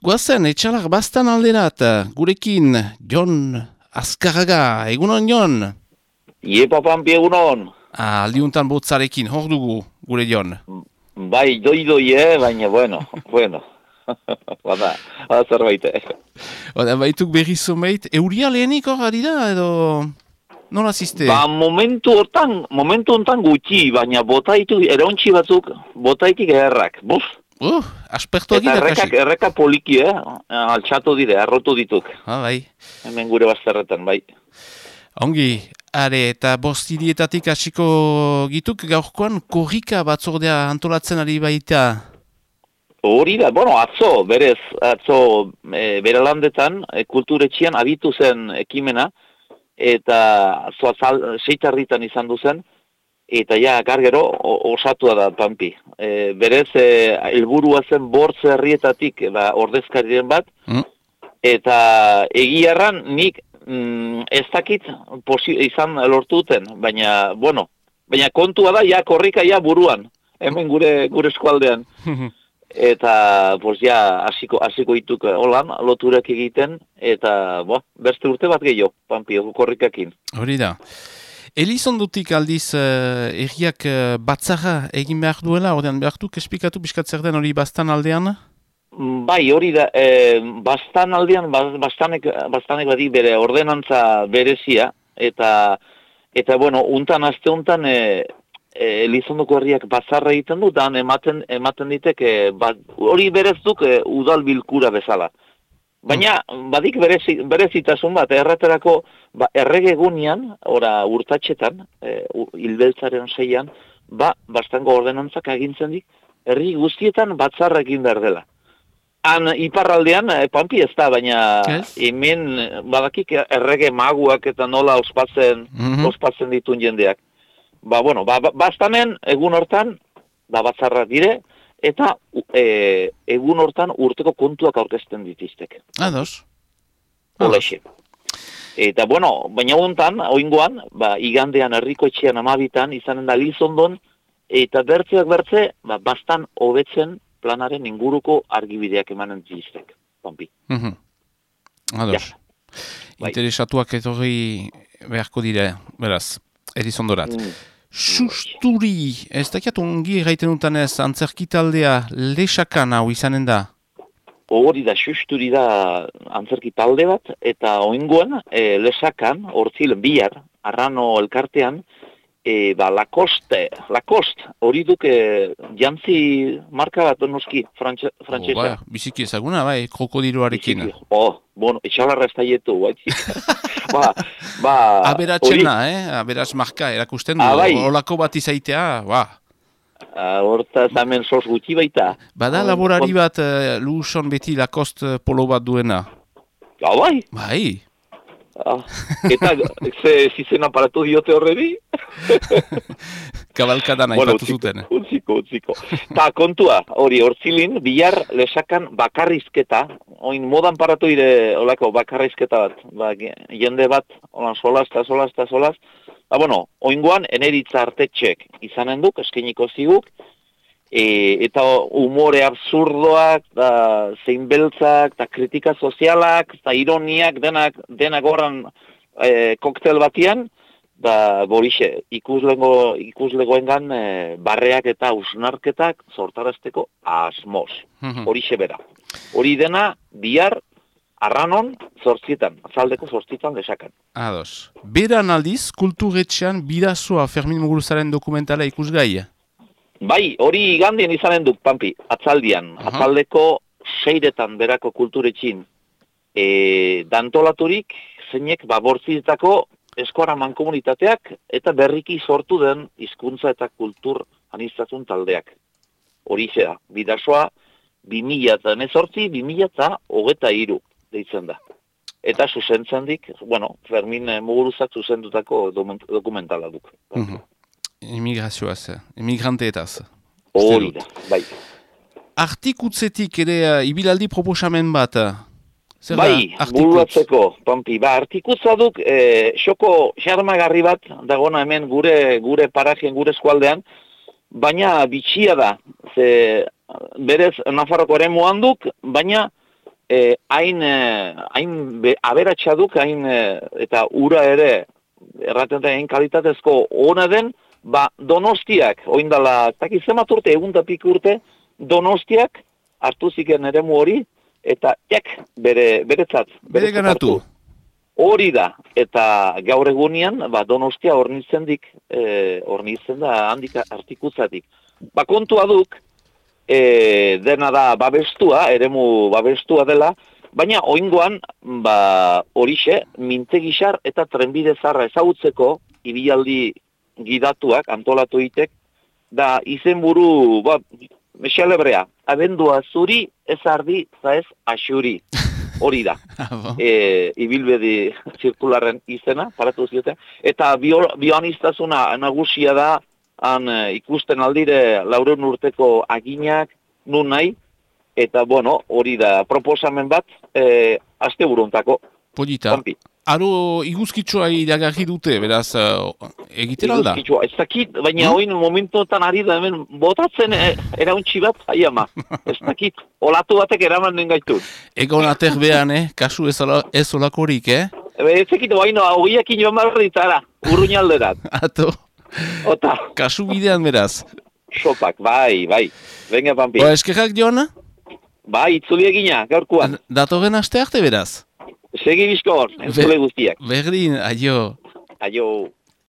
Goazen, etxalar bastan alderat, gurekin, Jon Azkarraga, egunon Jon? Iepa Pampi egunon. Aldiuntan botzarekin, hor dugu, gure Jon. Bai, doi, baina, bueno. Bada zerbait. Baituk berri zumeit, euria lehenik hor ari da, edo nola ziste? Ba, momentu hontan gutxi, baina botaitu, erontxi batzuk, botaitik errak. Buf! Aspertu eta erreka poliki, altxatu dire, arrotu dituk. Bai. Hemen gure bazterretan, bai. Ongi, are, eta bostidietatik hasiko gituk gaurkoan korrika batzordea antolatzen ari baita. Hori da, bueno, atzo bere landetan, kulturetxian abitu zen ekimena, eta seitarritan izan duzen, eta ja, gargero, osatua da, Pampi. Berez, helburua zen bortz herrietatik, ordezkariren bat, eta egiarran nik ez dakit izan lortu duten, baina kontua da, ja, korrika ja buruan, hemen gure eskualdean. Eta, hasiko ituk holan, loturak egiten, eta, beste urte bat gehiago, Pampi, korrikakin. Hori da. Elizondutik aldiz erriak batzara egin behar duela, ordean behar du, kespikatu biskat zer den hori bastan aldean? Bai, hori da, bastan aldean, bastanek badi bere ordenantza berezia, eta bueno, aste untan, Elizondoko herriak batzarra egiten du, dan ematen ditek, hori berez duk udal bilkura bezala. Baina, badik berezitasun bat, erraterako, errege egunean, urtatxetan, hilbeltzaren 6an, bastango ordenantzak agintzen dik, herri guztietan batzarra egin behar dela. Han iparraldean, Pampi ez da, baina hemen badakik errege maguak eta nola ospatzen ditun jendeak. Bastanen, egun hortan, batzarrak dire, eta egun hortan urteko kontuak aurkezten ditiztek. Ados. Olexe. Eta, baina oingoan, igandean herriko etxean 12 izanen da Elizondon, eta bertze, bastan hobetzen planaren inguruko argibideak emanen ditiztek, Pampi. Ados. Interesatuak etorri beharko dire, beraz, Elizondorat. Susturi, ez dakiat ongi erraiten dutanez, antzerkitaldea lesakan hau izanen da? Hori da, susturi da antzerkitalde bat, eta oingoan lesakan, hortzilen bihar, Arrano elkartean, Lacoste, hori duke jantzi marka bat noski, frantzesa. Biziki ezaguna, krokodiloarekin. Etxalarra ez da jetu, Aberatxena, aberatx marka erakusten du, holako bat izaitea, Hortaz hemen sos gutxi baita. Bada laborari bat Luson beti Lacoste polo bat duena. Bai? Bai. Eta zizen aparatu diote horrebi? Kabalkadan aipatu zuten. Utziko. Ta kontua, hori hortzilin, bihar lesakan bakarrizketa, oin modan paratu ire olako bakarrizketa bat, jende bat, holan solaz. Oingoan eneritza artetxek izanen duk, eskeniko ziguk, eta umore absurdoak, zein beltzak, kritika sozialak, ironiak, denak horran koktel batian, borixe, ikuslegoengan barreak eta usnarketak sortarazteko asmoz. Horixe bera. Hori dena, bihar, Arranon, 8, azaldeko 8 lesakan. Ados. Beran aldiz, kulturetxean Bidasoa Fermin Muguruzaren dokumentala ikusgai? Bai, hori igandien izanen duk, Pampi, atzaldian. Atzaldeko 6 berako kulturetxin. Dantolaturik, zeinek, bortzitako eskora mankomunitateak eta berriki sortu den hizkuntza eta kultur aniztasun taldeak. Hori zera, Bidasoa 2018-2023 deitzen da. Eta zuzentzen dik, Fermin Muguruzak zuzendutako dokumentala duk. Emigrazioaz, emigranteetaz. Hori da, bai. Artikutzetik ere ibilaldi proposamen bat. Buruatzeko, Pampi. Artikutza duk, xoko xarmagarri bat, dagona hemen gure parajien, gure eskualdean, baina bitxia da. Berez, Nafarroko ere muanduk, baina aberatsaduk, eta ura ere, erraten da, hain kalitatezko ona den, Donostiak, oindala, takizemat urte, eguntapik urte, Donostiak hartu ziken eremu hori, eta beretzat. Bere ganatu. Hori da, eta gaur egunean, Donostia hornitzen da handik artikutzatik. Kontua duk, dena da babestua, eremu babestua dela, baina oingoan, horixe, mintegixar eta trenbide zarra ezagutzeko, ibilaldi gidatuak, antolatu itek, da izenburu, meselebrea, abendua zuri, ez ardi, ez asuri. Hori da. Ibilbedi zirkularren izena, paratu zioten. Eta bioaniztasuna nagusia da, ikusten aldire 400 urteko aginak, nun nahi, eta hori da proposamen bat, aste buruntako. Polita. Aro iguzkitsua iragarri dute, beraz, egitera alda? Iguzkitsua, ez dakit, baina oin momentotan ari da hemen botatzen erauntxi bat, ama. Ez dakit, olatu batek eraman den gaitu. Egon aterbean, kasu ez olakorik, Ez dakit, baina, hogeiakin joan barritara, urruñalderat. Ato. Ota. Kasu bidean, beraz. Sopak, bai. Venga, Pampi. Eskerrak, Joan? Bai, itzuli egina, gaurkoan. Datorren aste arte, beraz. Segi bizkor, entzule guztiak. Berdin, aio. Aio.